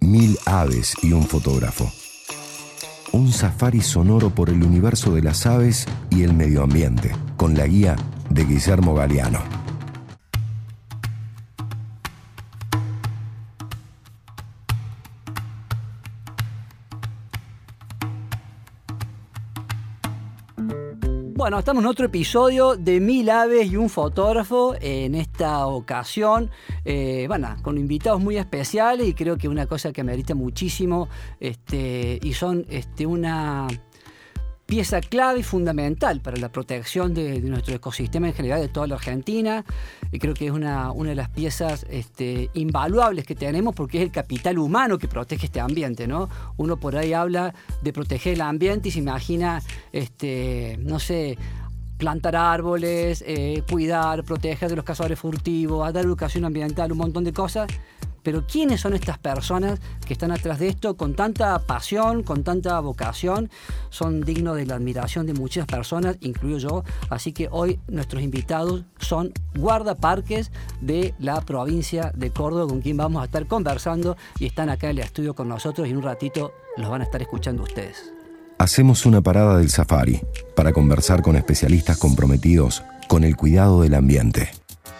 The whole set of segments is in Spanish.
1000 aves y un fotógrafo. Un safari sonoro por el universo de las aves y el medio ambiente, con la guía de Guillermo Galeano. Bueno, estamos en otro episodio de 1000 aves y un fotógrafo. En esta ocasión, con invitados muy especiales y creo que una cosa que merita muchísimo y son una pieza clave y fundamental para la protección de nuestro ecosistema en general, de toda la Argentina. Y creo que es una de las piezas invaluables que tenemos, porque es el capital humano que protege este ambiente, ¿no? Uno por ahí habla de proteger el ambiente y se imagina, plantar árboles, cuidar, proteger de los cazadores furtivos, dar educación ambiental, un montón de cosas. Pero ¿quiénes son estas personas que están atrás de esto con tanta pasión, con tanta vocación? Son dignos de la admiración de muchas personas, incluido yo. Así que hoy nuestros invitados son guardaparques de la provincia de Córdoba, con quien vamos a estar conversando y están acá en el estudio con nosotros y en un ratito los van a estar escuchando ustedes. Hacemos una parada del safari para conversar con especialistas comprometidos con el cuidado del ambiente.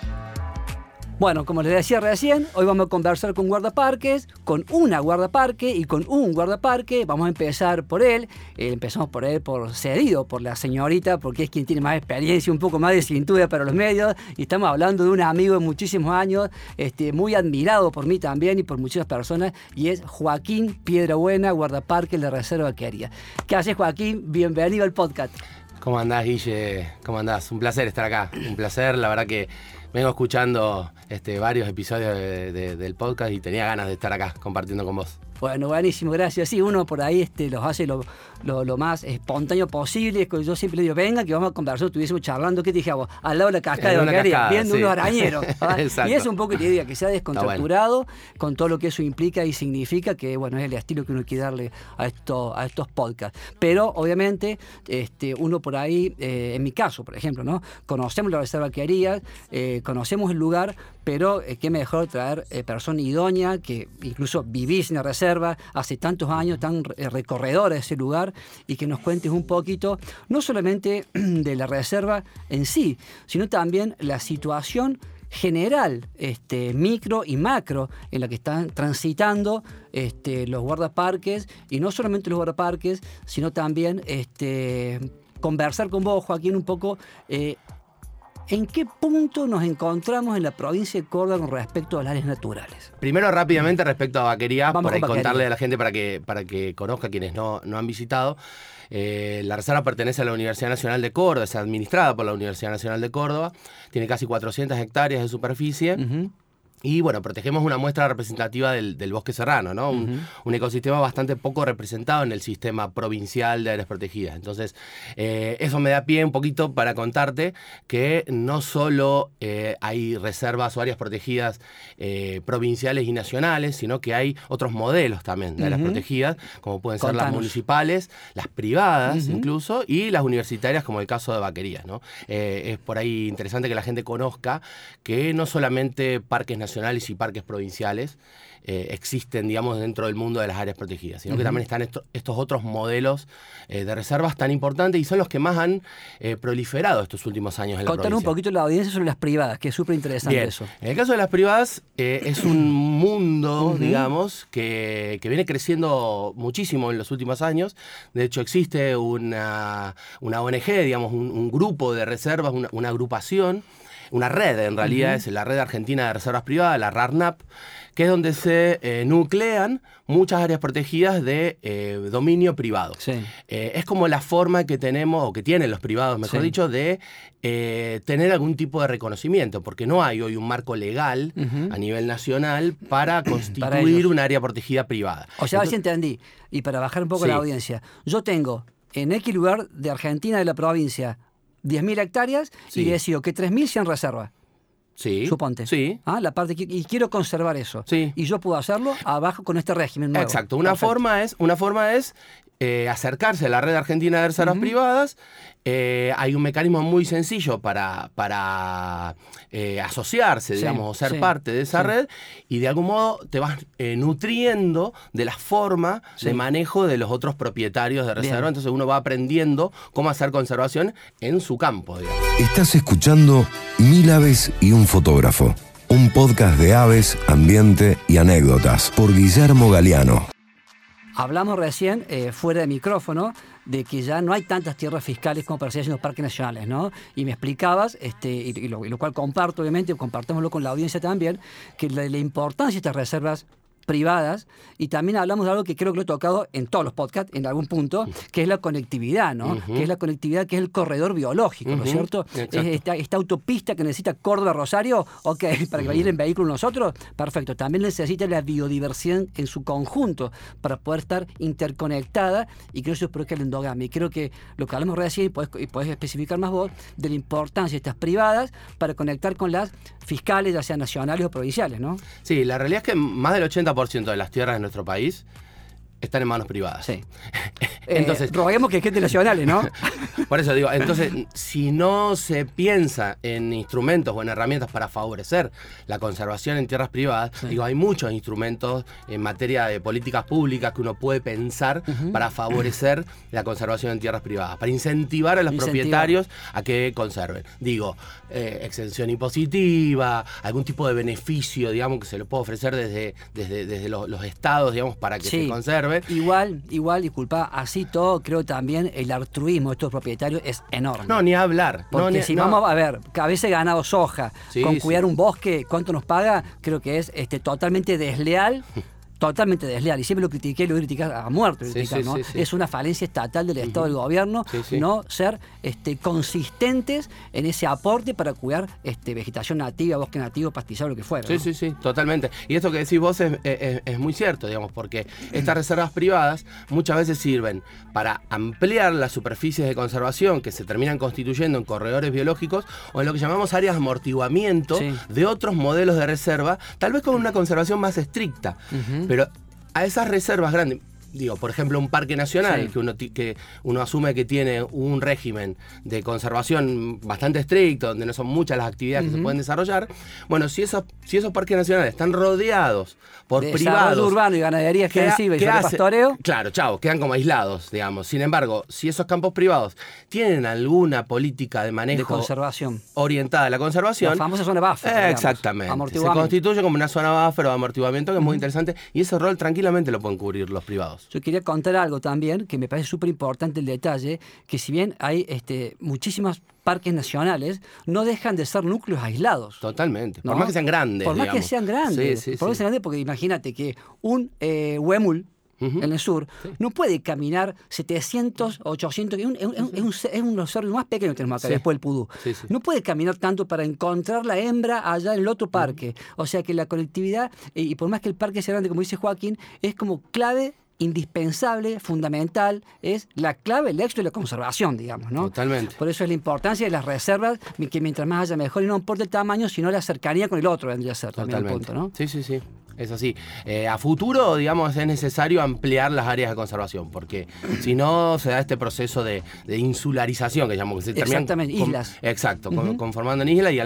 Bueno, como les decía recién, hoy vamos a conversar con guardaparques, con una guardaparque y con un guardaparque. Vamos a empezar por él. Empezamos por él cedido por la señorita, porque es quien tiene más experiencia, un poco más de cintura para los medios. Y estamos hablando de un amigo de muchísimos años, muy admirado por mí también y por muchas personas, y es Joaquín Piedrabuena, guardaparque de la Reserva Vaquería. ¿Qué haces, Joaquín? Bienvenido al podcast. ¿Cómo andás, Guille? ¿Cómo andás? Un placer estar acá. Un placer, la verdad que vengo escuchando varios episodios del podcast y tenía ganas de estar acá compartiendo con vos. Bueno, buenísimo, gracias. Sí, uno por ahí los hace lo más espontáneo posible. Yo siempre le digo, venga, que vamos a conversar, estuviésemos charlando, ¿qué te dije vos? Al lado de la cascada de Vaquería, viendo unos arañeros. Y es un poco la idea, que sea descontracturado, con todo lo que eso implica y significa, que bueno, es el estilo que uno quiere darle a estos podcasts. Pero, obviamente, uno por ahí, en mi caso, por ejemplo, ¿no? Conocemos la Reserva Vaquería, conocemos el lugar, pero qué mejor traer persona idónea, que incluso vivís en la reserva hace tantos años, tan recorredora de ese lugar, y que nos cuentes un poquito, no solamente de la reserva en sí, sino también la situación general, micro y macro, en la que están transitando los guardaparques, y no solamente los guardaparques, sino también conversar con vos, Joaquín, un poco ¿en qué punto nos encontramos en la provincia de Córdoba con respecto a las áreas naturales? Primero, rápidamente, respecto a Vaquería, por ahí contarle a la gente para que conozca, quienes no han visitado. La reserva pertenece a la Universidad Nacional de Córdoba, es administrada por la Universidad Nacional de Córdoba, tiene casi 400 hectáreas de superficie. Uh-huh. Y bueno, protegemos una muestra representativa del bosque serrano, ¿no? Uh-huh. Un ecosistema bastante poco representado en el sistema provincial de áreas protegidas. Entonces, eso me da pie un poquito para contarte que no solo hay reservas o áreas protegidas provinciales y nacionales, sino que hay otros modelos también de áreas protegidas, como pueden ser las municipales, las privadas incluso, y las universitarias, como el caso de Vaquería, ¿no? Es por ahí interesante que la gente conozca que no solamente parques nacionales y parques provinciales existen, digamos, dentro del mundo de las áreas protegidas, sino que también están estos otros modelos de reservas tan importantes y son los que más han proliferado estos últimos años en la provincia. Contanos un poquito la audiencia sobre las privadas, que es súper interesante eso. En el caso de las privadas, es un mundo, digamos, que viene creciendo muchísimo en los últimos años. De hecho, existe una ONG, digamos, un grupo de reservas, una agrupación, una red, en realidad es la Red Argentina de Reservas Privadas, la RARNAP, que es donde se nuclean muchas áreas protegidas de dominio privado. Sí. Es como la forma que tenemos, o que tienen los privados, mejor dicho, de tener algún tipo de reconocimiento, porque no hay hoy un marco legal a nivel nacional para constituir un área protegida privada. O sea, a ver si entendí, y para bajar un poco la audiencia, yo tengo en X lugar de Argentina, de la provincia, 10.000 hectáreas y decido que 3.000 sean reserva. Sí. Suponte. Sí. La parte y quiero conservar eso. Sí. Y yo puedo hacerlo abajo con este régimen nuevo. Exacto. Una forma es acercarse a la red argentina de reservas privadas. Hay un mecanismo muy sencillo para asociarse, digamos, o ser parte de esa red, y de algún modo te vas nutriendo de la forma de manejo de los otros propietarios de reserva. Entonces uno va aprendiendo cómo hacer conservación en su campo, digamos. Estás escuchando 1000 aves y un fotógrafo, un podcast de aves, ambiente y anécdotas por Guillermo Galeano. Hablamos recién, fuera de micrófono, de que ya no hay tantas tierras fiscales como para seguir en los parques nacionales, ¿no? Y me explicabas, y lo cual comparto, obviamente, compartámoslo con la audiencia también, que la importancia de estas reservas privadas, y también hablamos de algo que creo que lo he tocado en todos los podcasts, en algún punto, que es la conectividad, ¿no? Que es la conectividad, que es el corredor biológico, ¿no es cierto? Esta autopista que necesita Córdoba-Rosario, ok, para que vayan en vehículo nosotros, perfecto. También necesita la biodiversidad en su conjunto para poder estar interconectada y que no se produzca la endogamia. Y creo que lo que hablamos recién, y podés especificar más vos, de la importancia de estas privadas para conectar con las fiscales, ya sean nacionales o provinciales, ¿no? Sí, la realidad es que más del 80% de las tierras de nuestro país están en manos privadas. Sí. Entonces, roguemos que gente nacionales, ¿no? Por eso digo, entonces, si no se piensa en instrumentos o en herramientas para favorecer la conservación en tierras privadas, digo, hay muchos instrumentos en materia de políticas públicas que uno puede pensar para favorecer la conservación en tierras privadas, para incentivar a los propietarios a que conserven. Digo, exención impositiva, algún tipo de beneficio, digamos, que se le puede ofrecer desde los estados, digamos, para que se conserve. Igual, disculpa, así todo, creo también el altruismo de estos propietarios es enorme. No, ni hablar. Porque vamos a ver, que a veces ganado soja, con cuidar un bosque, ¿cuánto nos paga? Creo que es totalmente desleal. Totalmente desleal, y siempre lo critiqué y lo critiqué a muerte, ¿no? Es una falencia estatal del Estado del Gobierno no ser consistentes en ese aporte para cuidar vegetación nativa, bosque nativo, pastizal, lo que fuera. Sí, totalmente. Y esto que decís vos es muy cierto, digamos, porque estas reservas privadas muchas veces sirven para ampliar las superficies de conservación que se terminan constituyendo en corredores biológicos o en lo que llamamos áreas de amortiguamiento de otros modelos de reserva, tal vez con una conservación más estricta. Pero a esas reservas grandes, digo, por ejemplo, un parque nacional que uno asume que tiene un régimen de conservación bastante estricto, donde no son muchas las actividades que se pueden desarrollar. Bueno, si esos parques nacionales están rodeados por privados, desarrollo urbano y ganadería extensiva y pastoreo, claro, quedan como aislados, digamos. Sin embargo, si esos campos privados tienen alguna política de manejo de conservación orientada a la conservación, la famosa zona buffer, exactamente, se constituye como una zona buffer o amortiguamiento que es muy interesante, y ese rol tranquilamente lo pueden cubrir los privados. Yo quería contar algo también, que me parece súper importante el detalle, que si bien hay muchísimos parques nacionales, no dejan de ser núcleos aislados. Totalmente, ¿no? por más que sean grandes. Por más que sean grandes. Porque imagínate que un huemul en el sur, no puede caminar 700, 800, es uno de los cerdos más pequeños que tenemos acá, después del pudú. No puede caminar tanto para encontrar la hembra allá en el otro parque. O sea que la conectividad, y por más que el parque sea grande, como dice Joaquín, es como clave, indispensable, fundamental, es la clave, el éxito y la conservación, digamos, ¿no? Totalmente. Por eso es la importancia de las reservas, que mientras más haya mejor, y no importa el tamaño, sino la cercanía con el otro, vendría a ser también el punto, ¿no? Sí. Es así. A futuro, digamos, es necesario ampliar las áreas de conservación, porque si no se da este proceso de insularización, que llamamos, que se terminan islas. Exacto, conformando en islas,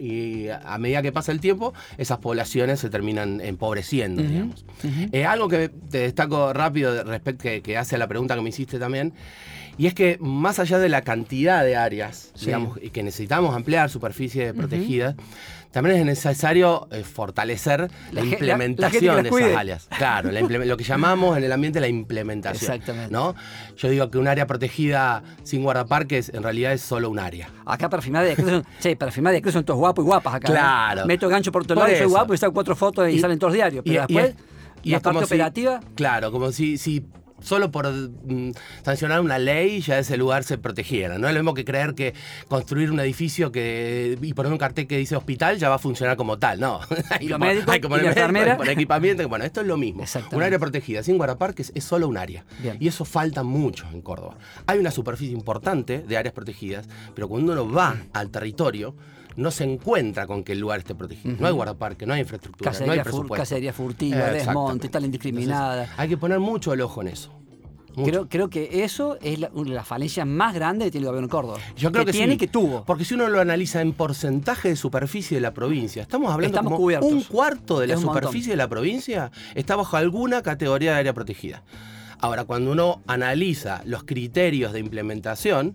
y a medida que pasa el tiempo, esas poblaciones se terminan empobreciendo, digamos. Algo que te destaco rápido respecto que hace a la pregunta que me hiciste también, y es que más allá de la cantidad de áreas, digamos, y que necesitamos ampliar superficies protegidas, también es necesario fortalecer la implementación de esas áreas. Claro, lo que llamamos en el ambiente la implementación. Exactamente. ¿No? Yo digo que un área protegida sin guardaparques en realidad es solo un área. Acá para firmar de decreto son todos guapos y guapas acá. Claro. Meto gancho por todos lados, soy guapo y saco 4 fotos y salen todos los diarios. Pero después, la parte operativa... Claro, como si solo por sancionar una ley ya ese lugar se protegiera. No es lo mismo que creer que construir un edificio y poner un cartel que dice hospital ya va a funcionar como tal. No. Hay que poner equipamiento. Bueno, esto es lo mismo. Un área protegida sin guardaparques es solo un área. Bien. Y eso falta mucho en Córdoba. Hay una superficie importante de áreas protegidas, pero cuando uno va al territorio, no se encuentra con que el lugar esté protegido. No hay guardaparque, no hay infraestructura, no hay presupuesto. Cacería furtiva, desmonte, tal indiscriminada. Entonces, hay que poner mucho el ojo en eso. Creo que eso es una de las falencias más grandes que tiene el gobierno de Córdoba. Yo creo que tiene sí, y que tuvo. Porque si uno lo analiza en porcentaje de superficie de la provincia, estamos hablando como cubiertos. un cuarto de la superficie de la provincia está bajo alguna categoría de área protegida. Ahora, cuando uno analiza los criterios de implementación,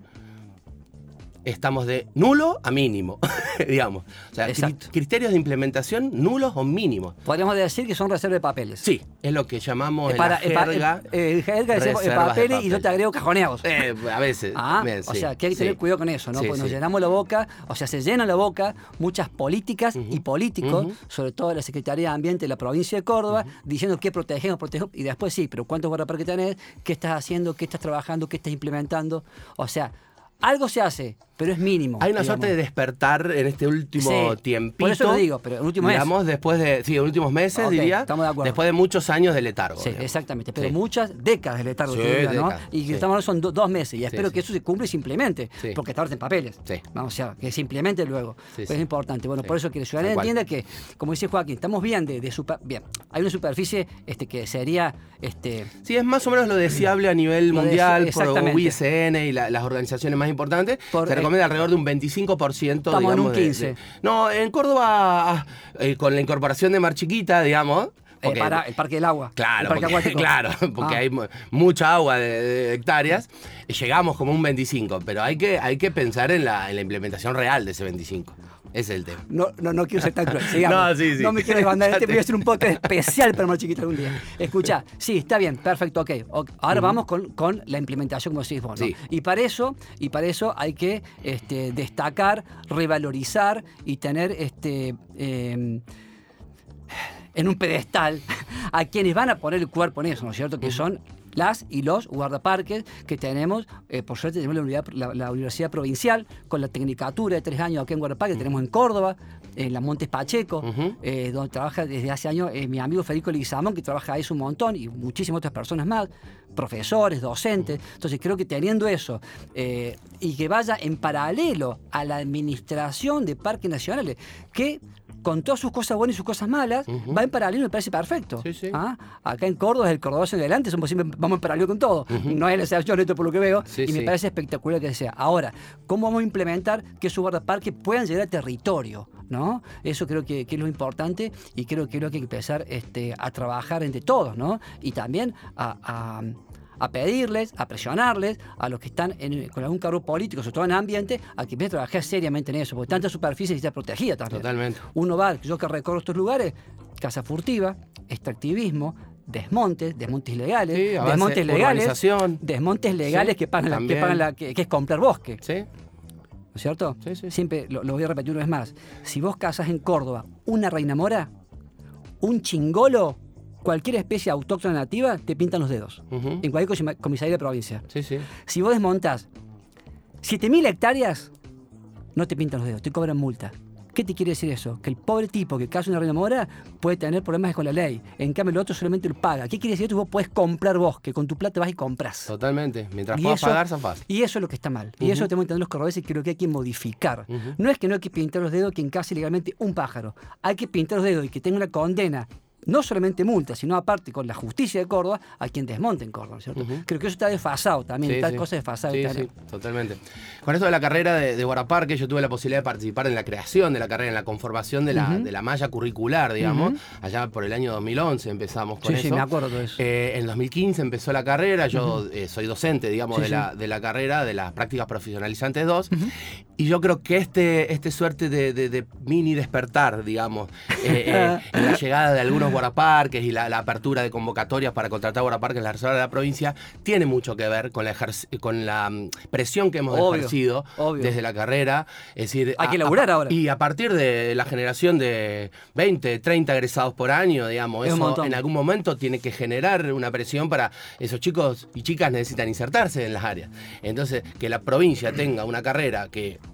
estamos de nulo a mínimo, digamos. O sea, criterios de implementación nulos o mínimos. Podríamos decir que son reservas de papeles. Sí, es lo que llamamos en la jerga. En jerga decimos papeles y yo te agrego cajoneados. A veces. O sea, que hay que tener cuidado con eso, ¿no? Porque nos llenamos la boca, o sea, se llena la boca muchas políticas y políticos, sobre todo la Secretaría de Ambiente de la provincia de Córdoba, diciendo que protegemos, y después sí, pero ¿cuántos guardaparques tenés? ¿Qué estás haciendo? ¿Qué estás trabajando? ¿Qué estás implementando? O sea, algo se hace, pero es mínimo. Hay una suerte de despertar en este último tiempito. Por eso lo digo, pero en últimos meses. Digamos, después de, en últimos meses, diría. Estamos de acuerdo. Después de muchos años de letargo. Sí, exactamente. Pero muchas décadas de letargo, ¿no? Décadas, y estamos hablando son 2 meses. Y espero que eso se cumpla y se implemente. Porque está ahora en papeles. Vamos, o sea, que se implemente luego. Pero es importante. Bueno, por eso que la ciudadanía entienda que, como dice Joaquín, estamos bien bien. Hay una superficie que sería. Sí, es más o menos lo deseable a nivel mundial por UISN y las organizaciones más importantes. Se recomienda alrededor de un 25%. Estamos en un 15%. No, en Córdoba, con la incorporación de Mar Chiquita, digamos. Para el Parque del Agua. Claro, porque hay mucha agua de hectáreas. Llegamos como un 25%, pero hay que pensar en la implementación real de ese 25%. Ese es el tema. No quiero ser tan cruel. Sigamos. No me quiero desbandar. Voy a hacer un podcast especial para Mar Chiquita algún día. Escuchá, sí, está bien, perfecto, ok. Ahora vamos con la implementación, como decís vos, ¿no? Y para eso hay que destacar, revalorizar y tener en un pedestal a quienes van a poner el cuerpo en eso, ¿no es cierto? Que son las y los guardaparques que tenemos. Por suerte tenemos la Universidad Provincial con la tecnicatura de 3 años aquí en guardaparques, tenemos en Córdoba, en la Montes Pacheco, donde trabaja desde hace años mi amigo Federico Leguizamón, que trabaja ahí un montón, y muchísimas otras personas más, profesores, docentes. Entonces creo que teniendo eso y que vaya en paralelo a la administración de parques nacionales, que con todas sus cosas buenas y sus cosas malas, va en paralelo, me parece perfecto. Acá en Córdoba, el cordobazo en adelante, somos siempre vamos en paralelo con todo. No es la excepción esto por lo que veo, y me parece espectacular que sea. Ahora, ¿cómo vamos a implementar que esos guardaparques puedan llegar al territorio? ¿No? Eso creo que es lo importante, y creo que hay que empezar a trabajar entre todos, ¿no? Y también a pedirles, a presionarles a los que están con algún cargo político, sobre todo en ambiente, a que empiecen a trabajar seriamente en eso, porque tanta superficie está protegida también. Totalmente. Uno va, yo que recorro estos lugares, caza furtiva, extractivismo, desmontes ilegales, desmontes legales que es comprar bosque. Sí. ¿No es cierto? Sí. Siempre lo voy a repetir una vez más. Si vos cazas en Córdoba una reina mora, un chingolo, cualquier especie autóctona nativa, te pintan los dedos. En cualquier comisaría de provincia. Sí. Si vos desmontás 7.000 hectáreas, no te pintan los dedos, te cobran multa. ¿Qué te quiere decir eso? Que el pobre tipo que caza una reina mora puede tener problemas con la ley. En cambio, el otro solamente lo paga. ¿Qué quiere decir esto? Vos podés comprar bosque. Con tu plata vas y compras. Totalmente. Mientras puedas pagar, zafás. Y eso es lo que está mal. Y eso tenemos que entender los cordobeses, y creo que hay que modificar. No es que no hay que pintar los dedos quien caza ilegalmente un pájaro. Hay que pintar los dedos y que tenga una condena. No solamente multa, sino aparte con la justicia de Córdoba a quien desmonte en Córdoba, ¿cierto? Creo que eso está desfasado también, cosa desfasada. Sí, totalmente. Con esto de la carrera de guardaparques, yo tuve la posibilidad de participar en la creación de la carrera, en la conformación de la malla curricular, digamos. Allá por el año 2011 empezamos con eso. Sí, me acuerdo de eso. En 2015 empezó la carrera, yo soy docente, digamos, de la carrera, de las prácticas profesionalizantes 2. Y yo creo que este suerte de mini despertar, digamos, en la llegada de algunos guardaparques y la apertura de convocatorias para contratar guardaparques en la reserva de la provincia tiene mucho que ver con la presión que hemos ejercido desde la carrera. Es decir, hay que laburar ahora. Y a partir de la generación de 20, 30 egresados por año, digamos, eso en algún momento tiene que generar una presión para esos chicos y chicas necesitan insertarse en las áreas. Entonces, que la provincia tenga una carrera que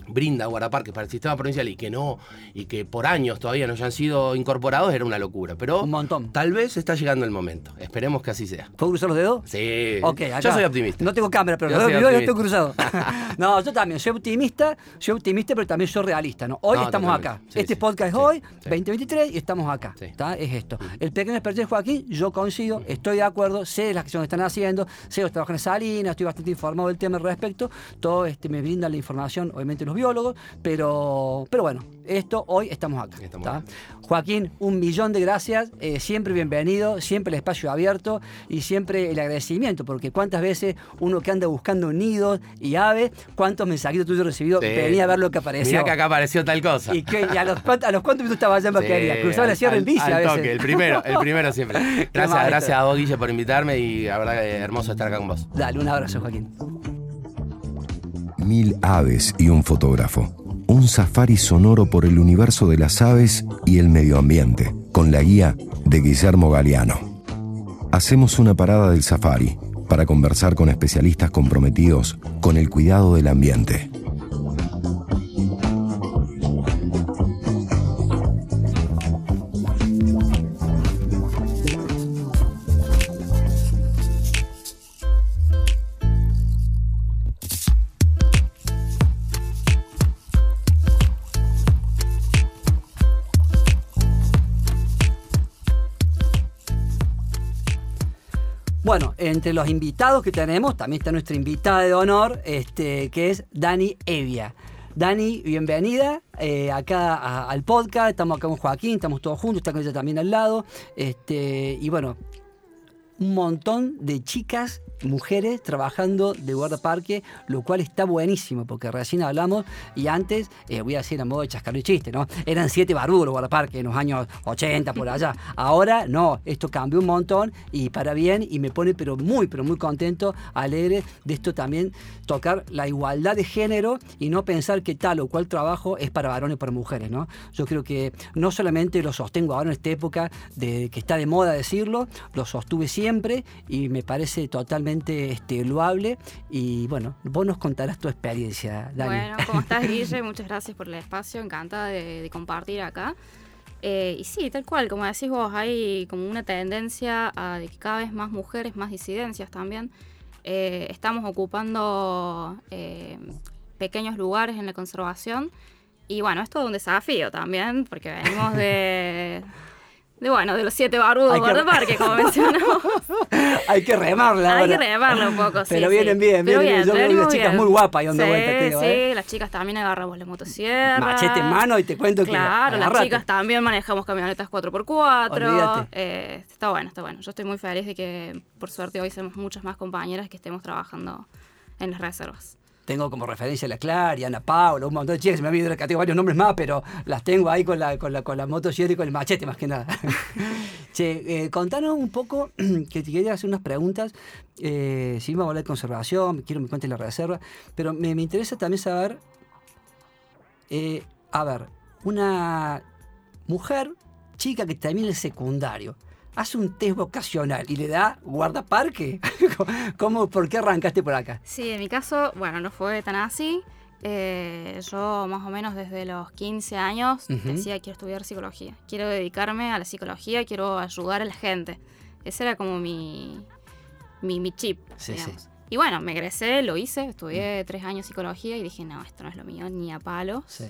brinda guardaparques para el sistema provincial y que por años todavía no hayan sido incorporados, era una locura. Pero un montón. Tal vez está llegando el momento. Esperemos que así sea. ¿Puedo cruzar los dedos? Sí. Okay, yo soy optimista. No tengo cámara, pero yo estoy cruzado. No, yo también soy optimista, pero también soy realista, ¿no? Hoy estamos acá. Sí, este podcast es hoy, 2023, y estamos acá. Sí. Es esto. El pequeño expertise de Joaquín, yo coincido, estoy de acuerdo, sé las acciones que están haciendo, sé que trabajan en Salinas, estoy bastante informado del tema al respecto. Todo me brinda la información, obviamente, los biólogos, pero bueno, hoy estamos acá. Joaquín, 1.000.000 de gracias, siempre bienvenido, siempre el espacio abierto y siempre el agradecimiento, porque cuántas veces uno que anda buscando nidos y aves, cuántos mensajitos tuyos he recibido, venía a ver lo que apareció. Mirá que acá apareció tal cosa. Y a los cuántos minutos estaba allá en Vaquería, cruzaba la sierra en bici a veces. Toque, el primero siempre. Gracias a vos, Guille, por invitarme y la verdad que hermoso estar acá con vos. Dale, un abrazo, Joaquín. 1000 aves y un fotógrafo. Un safari sonoro por el universo de las aves y el medio ambiente, con la guía de Guillermo Galeano. Hacemos una parada del safari para conversar con especialistas comprometidos con el cuidado del ambiente. Bueno, entre los invitados que tenemos, también está nuestra invitada de honor, que es Dani Evia. Dani, bienvenida acá al podcast. Estamos acá con Joaquín, estamos todos juntos, está con ella también al lado. Y bueno, un montón de chicas, mujeres trabajando de guardaparque, lo cual está buenísimo, porque recién hablamos y antes, voy a decir a modo de chascarro y chiste, ¿no? Eran 7 barbudos los guardaparques en los años 80 por allá. Ahora no, esto cambió un montón y para bien, y me pone pero muy contento, alegre de esto también, tocar la igualdad de género y no pensar que tal o cual trabajo es para varones o para mujeres, ¿no? Yo creo que no solamente lo sostengo ahora en esta época de que está de moda decirlo, lo sostuve siempre y me parece totalmente loable. Y bueno, vos nos contarás tu experiencia, Dani. Bueno, ¿cómo estás, Guille? Muchas gracias por el espacio, encantada de compartir acá. Y sí, tal cual, como decís vos, hay como una tendencia a de que cada vez más mujeres, más disidencias también, estamos ocupando pequeños lugares en la conservación. Y bueno, esto es un desafío también, porque venimos de los 7 barbudos guardaparques, como mencionamos. Hay que remarla. Hay que remarla un poco, sí. Pero vienen bien. Yo veo unas chicas muy guapas y onda vuelta, sí, las chicas también agarramos la motosierra. Machete en mano y te cuento que claro, las chicas también manejamos camionetas 4x4. Está bueno. Yo estoy muy feliz de que, por suerte, hoy somos muchas más compañeras que estemos trabajando en las reservas. Tengo como referencia a la Clara, Ana Paula, un montón de chicas, se me ha olvidado que tengo varios nombres más, pero las tengo ahí con la motosierra y con el machete más que nada. Che, contanos un poco, que te quería hacer unas preguntas. Si vamos a hablar de conservación, quiero que me cuentes la reserva, pero me interesa también saber, una mujer chica que termina el secundario, hace un test vocacional y le da guardaparque. ¿Por qué arrancaste por acá? Sí, en mi caso, bueno, no fue tan así. Yo más o menos desde los 15 años decía quiero estudiar psicología. Quiero dedicarme a la psicología, quiero ayudar a la gente. Ese era como mi chip, digamos. Sí. Y bueno, me egresé, lo hice, estudié 3 años psicología y dije, no, esto no es lo mío, ni a palos. Sí.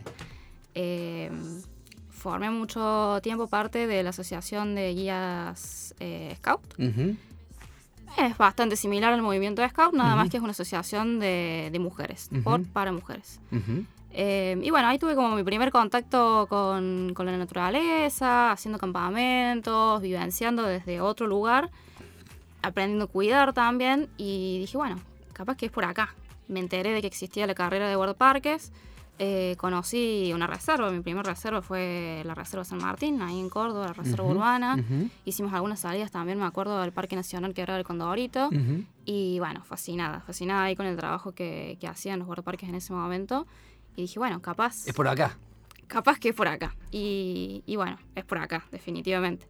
Formé mucho tiempo parte de la asociación de guías Scout. Es bastante similar al movimiento de Scout, nada más que es una asociación de mujeres, para mujeres. Y bueno, ahí tuve como mi primer contacto con la naturaleza, haciendo campamentos, vivenciando desde otro lugar, aprendiendo a cuidar también, y dije, bueno, capaz que es por acá. Me enteré de que existía la carrera de guardaparques. Conocí una reserva, mi primera reserva fue la Reserva San Martín, ahí en Córdoba, la Reserva Urbana. Hicimos algunas salidas también, me acuerdo del Parque Nacional Quebrada del Condorito. Y bueno, fascinada ahí con el trabajo que hacían los guardaparques en ese momento. Y dije, bueno, capaz... Es por acá. Capaz que es por acá. Y bueno, es por acá, definitivamente.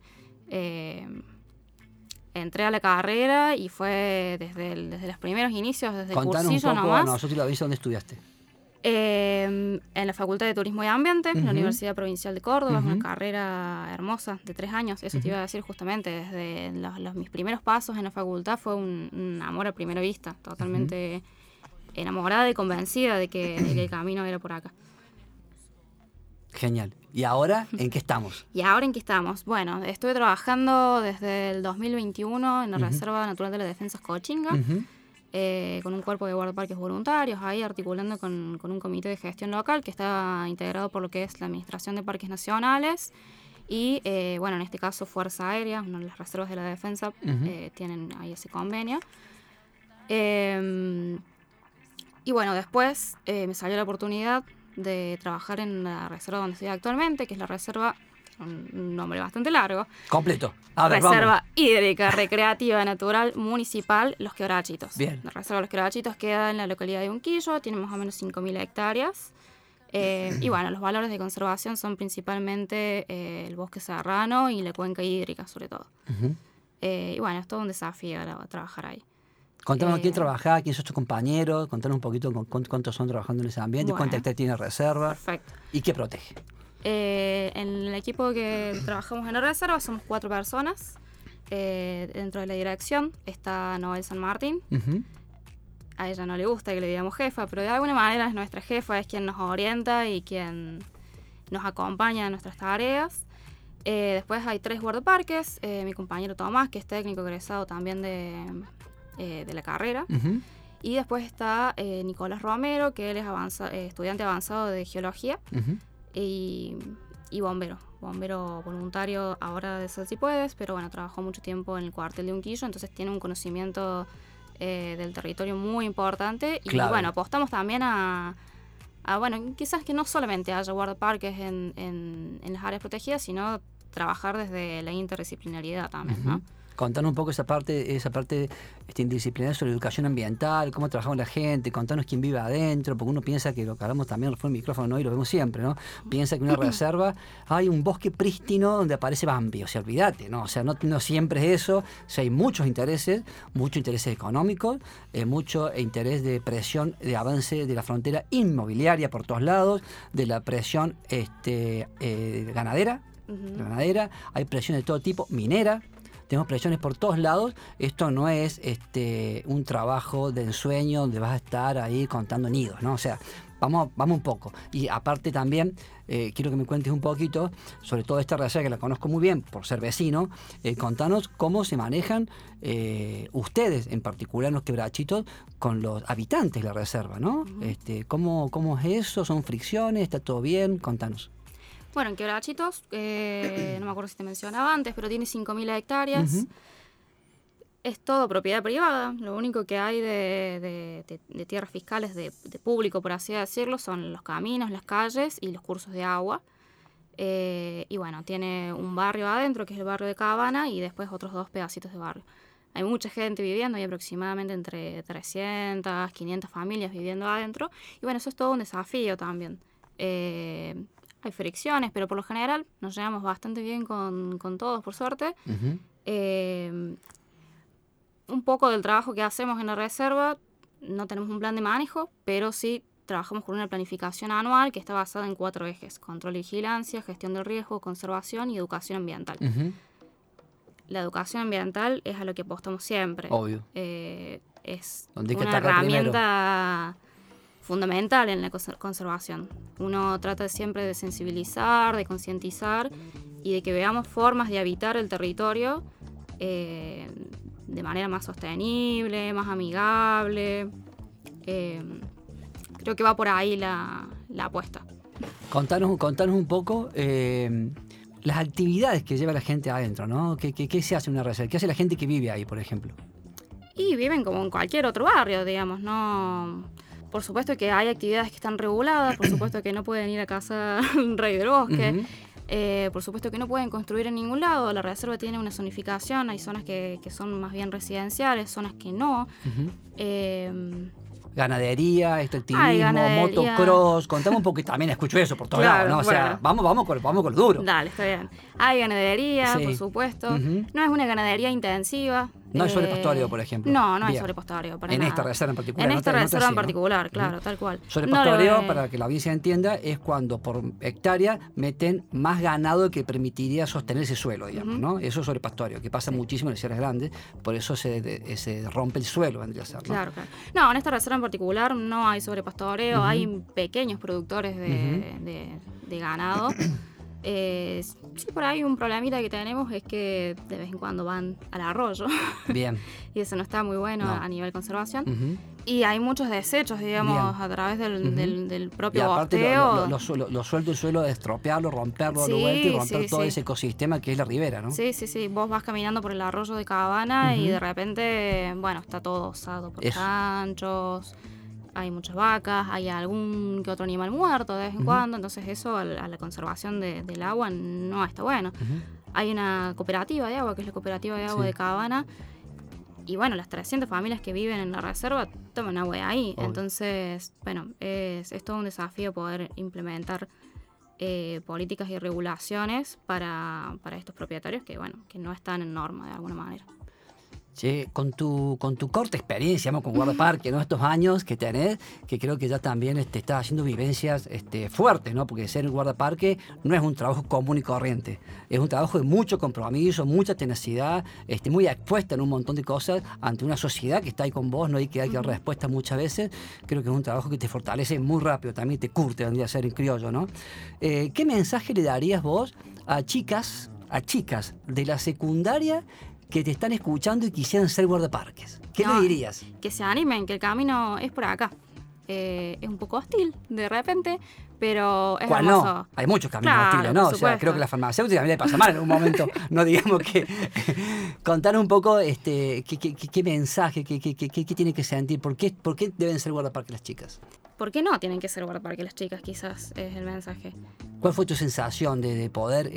Entré a la carrera y fue desde los primeros inicios, desde el cursillo nomás. Contanos un poco, nosotros lo aviso, ¿dónde estudiaste? En la Facultad de Turismo y Ambiente, en la Universidad Provincial de Córdoba, es una carrera hermosa de 3 años, eso te iba a decir justamente, desde mis primeros pasos en la facultad fue un amor a primera vista, totalmente enamorada y convencida de que el camino era por acá. Genial. ¿Y ahora en qué estamos? Bueno, estuve trabajando desde el 2021 en la Reserva Natural de la Defensa Cochinga, con un cuerpo de guardaparques voluntarios, ahí articulando con un comité de gestión local que está integrado por lo que es la Administración de Parques Nacionales y, en este caso Fuerza Aérea, una de las reservas de la defensa, tienen ahí ese convenio. Y bueno, después me salió la oportunidad de trabajar en la reserva donde estoy actualmente, que es la reserva, un nombre bastante largo. Completo. A ver, Reserva Hídrica Recreativa Natural Municipal Los Quebrachitos. Bien. La reserva Los Quebrachitos queda en la localidad de Unquillo, tiene más o menos 5.000 hectáreas. Y bueno, los valores de conservación son principalmente el bosque serrano y la cuenca hídrica, sobre todo. Y bueno, es todo un desafío trabajar ahí. Contanos quién trabaja, quién son tus compañeros, contanos un poquito cuántos son trabajando en ese ambiente, cuánta hectáreas tiene reserva. Perfecto. ¿Y qué protege? En el equipo que trabajamos en la reserva somos 4 personas. Dentro de la dirección está Noel San Martín. A ella no le gusta que le digamos jefa, pero de alguna manera es nuestra jefa, es quien nos orienta y quien nos acompaña en nuestras tareas. Después hay 3 guardaparques, mi compañero Tomás, que es técnico egresado también de la carrera. Y después está Nicolás Romero, que él es estudiante avanzado de geología y bombero voluntario ahora de Sal Si Puedes, pero bueno, trabajó mucho tiempo en el cuartel de Unquillo, entonces tiene un conocimiento del territorio muy importante. Y bueno, apostamos también a quizás que no solamente haya guardaparques en las áreas protegidas, sino trabajar desde la interdisciplinariedad también, ¿no? Contanos un poco esa parte interdisciplinaria sobre educación ambiental, cómo trabajamos la gente, contanos quién vive adentro, porque uno piensa que lo que hablamos también fue el micrófono, ¿no? Y lo vemos siempre, ¿no? Piensa que en una reserva hay un bosque prístino donde aparece Bambi, o sea, olvídate, ¿no? O sea, no siempre es eso, o sea, hay muchos intereses económicos, mucho interés de presión, de avance de la frontera inmobiliaria por todos lados, de la presión ganadera, hay presión de todo tipo, minera. Tenemos presiones por todos lados. Esto no es un trabajo de ensueño donde vas a estar ahí contando nidos, ¿no? O sea, vamos un poco. Y aparte también, quiero que me cuentes un poquito sobre toda esta reserva que la conozco muy bien por ser vecino. Contanos cómo se manejan ustedes, en particular Los Quebrachitos, con los habitantes de la reserva, ¿no? ¿Cómo es eso? ¿Son fricciones? ¿Está todo bien? Contanos. Bueno, en Quebrachitos, no me acuerdo si te mencionaba antes, pero tiene 5.000 hectáreas. Es todo propiedad privada. Lo único que hay de tierras fiscales de público, por así decirlo, son los caminos, las calles y los cursos de agua. Y bueno, tiene un barrio adentro, que es el barrio de Cabana, y después otros 2 pedacitos de barrio. Hay mucha gente viviendo, hay aproximadamente entre 300, 500 familias viviendo adentro. Y bueno, eso es todo un desafío también. Hay fricciones, pero por lo general nos llevamos bastante bien con todos, por suerte. Un poco del trabajo que hacemos en la reserva, no tenemos un plan de manejo, pero sí trabajamos con una planificación anual que está basada en 4 ejes: control y vigilancia, gestión del riesgo, conservación y educación ambiental. La educación ambiental es a lo que apostamos siempre. Obvio. Es una herramienta fundamental en la conservación. Uno trata siempre de sensibilizar, de concientizar y de que veamos formas de habitar el territorio de manera más sostenible, más amigable. Creo que va por ahí la apuesta. Contanos un poco las actividades que lleva la gente adentro, ¿no? ¿Qué se hace en una reserva? ¿Qué hace la gente que vive ahí, por ejemplo? Y viven como en cualquier otro barrio, digamos, ¿no? Por supuesto que hay actividades que están reguladas, por supuesto que no pueden ir a casa Rey del Bosque, por supuesto que no pueden construir en ningún lado. La reserva tiene una zonificación, hay zonas que son más bien residenciales, zonas que no. Ganadería, extractivismo, motocross, contame un poco, también escucho eso por todos lados, ¿no? O sea, vamos con lo duro. Dale, está bien. Hay ganadería, por supuesto. No es una ganadería intensiva, No es sobrepastoreo, por ejemplo. No es sobrepastoreo para nada. En esta reserva en particular. En esta reserva en particular, claro, tal cual. Sobrepastoreo, para que la audiencia entienda, es cuando por hectárea meten más ganado que permitiría sostener ese suelo, digamos, ¿no? Eso es sobrepastoreo, que pasa muchísimo en las sierras grandes, por eso se rompe el suelo, vendría a ser, ¿no? Claro. No, en esta reserva en particular no hay sobrepastoreo, hay pequeños productores de ganado. Sí, por ahí un problemita que tenemos es que de vez en cuando van al arroyo. Bien. Y eso no está muy bueno a nivel conservación. Y hay muchos desechos, digamos, a través del propio bosteo. Lo suelto el suelo, estropearlo, romperlo de vuelta y romper todo ese ecosistema que es la ribera, ¿no? Sí. Vos vas caminando por el arroyo de Cabana y de repente, bueno, está todo osado por chanchos. Hay muchas vacas, hay algún que otro animal muerto de vez en cuando, entonces eso a la conservación del agua no está bueno. Hay una cooperativa de agua, que es la cooperativa de agua de Cabana, y bueno, las 300 familias que viven en la reserva toman agua de ahí. Entonces, bueno, es todo un desafío poder implementar políticas y regulaciones para estos propietarios que, bueno, que no están en norma de alguna manera. Che, con tu corta experiencia, con guardaparque, ¿no? Estos años que tenés, que creo que ya también estás haciendo vivencias fuertes, ¿no? Porque ser guardaparque no es un trabajo común y corriente. Es un trabajo de mucho compromiso, mucha tenacidad, muy expuesta en un montón de cosas ante una sociedad que está ahí con vos, ¿no? Y que hay que dar respuesta muchas veces. Creo que es un trabajo que te fortalece muy rápido, también te curte, vendría a ser en criollo, ¿no? ¿Qué mensaje le darías vos a chicas de la secundaria que te están escuchando y quisieran ser guardaparques? ¿Qué le dirías? Que se animen, que el camino es por acá. Es un poco hostil de repente, pero es hermoso. No? Hay muchos caminos hostiles, ¿no? O sea, creo que la farmacéutica también le pasa mal en un momento. No digamos que... Contar un poco qué mensaje, qué tienen que sentir, por qué deben ser guardaparques las chicas. ¿Por qué no tienen que ser guardaparques las chicas? Quizás es el mensaje. ¿Cuál fue tu sensación de poder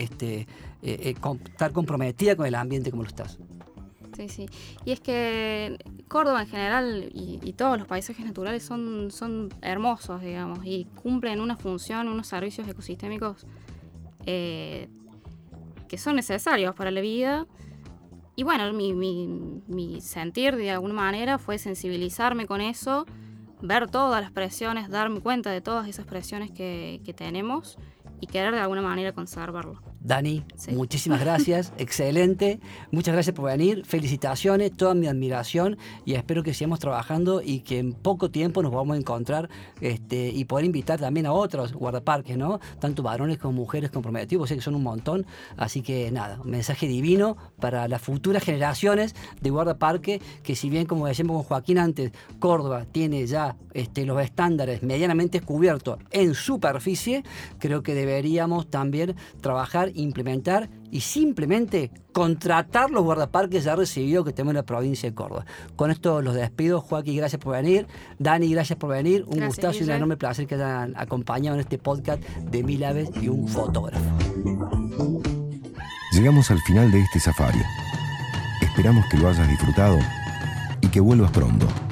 estar comprometida con el ambiente como lo estás? Sí. Y es que Córdoba en general y todos los paisajes naturales son hermosos, digamos, y cumplen una función, unos servicios ecosistémicos que son necesarios para la vida. Y bueno, mi sentir de alguna manera fue sensibilizarme con eso, ver todas las presiones, darme cuenta de todas esas presiones que tenemos y querer de alguna manera conservarlo. Dani, muchísimas gracias, excelente, muchas gracias por venir, felicitaciones, toda mi admiración y espero que sigamos trabajando y que en poco tiempo nos vamos a encontrar y poder invitar también a otros guardaparques, ¿no? Tanto varones como mujeres comprometidos, sé que son un montón, así que nada, un mensaje divino para las futuras generaciones de guardaparque, que si bien, como decíamos con Joaquín antes, Córdoba tiene ya los estándares medianamente cubiertos en superficie, creo que deberíamos también trabajar, implementar y simplemente contratar los guardaparques ya recibidos que tenemos en la provincia de Córdoba. Con esto los despido. Joaquín, gracias por venir. Dani, gracias por venir. Un gustazo y un enorme placer que hayan acompañado en este podcast de 1000 aves y un fotógrafo. Llegamos al final de este safari. Esperamos que lo hayas disfrutado y que vuelvas pronto.